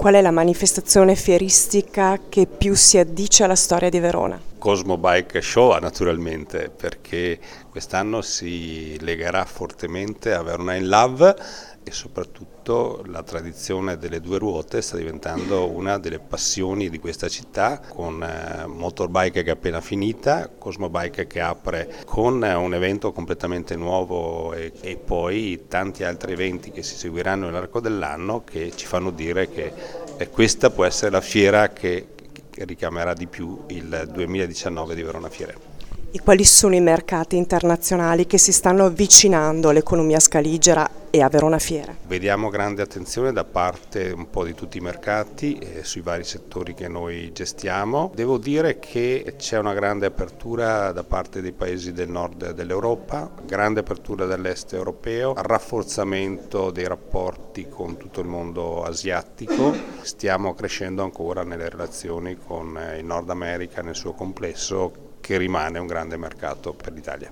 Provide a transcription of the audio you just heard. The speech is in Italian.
qual è la manifestazione fieristica che più si addice alla storia di Verona? Cosmo Bike Show naturalmente, perché quest'anno si legherà fortemente a Verona in Love e soprattutto la tradizione delle due ruote sta diventando una delle passioni di questa città, con Motorbike che è appena finita, Cosmo Bike che apre con un evento completamente nuovo e poi tanti altri eventi che si seguiranno nell'arco dell'anno che ci fanno dire che questa può essere la fiera che richiamerà di più il 2019 di Verona Fiere. E quali sono i mercati internazionali che si stanno avvicinando all'economia scaligera e a Verona Fiere? Vediamo grande attenzione da parte un po' di tutti i mercati sui vari settori che noi gestiamo. Devo dire che c'è una grande apertura da parte dei paesi del nord dell'Europa, grande apertura dall'est europeo, rafforzamento dei rapporti con tutto il mondo asiatico. Stiamo crescendo ancora nelle relazioni con il Nord America nel suo complesso, che rimane un grande mercato per l'Italia.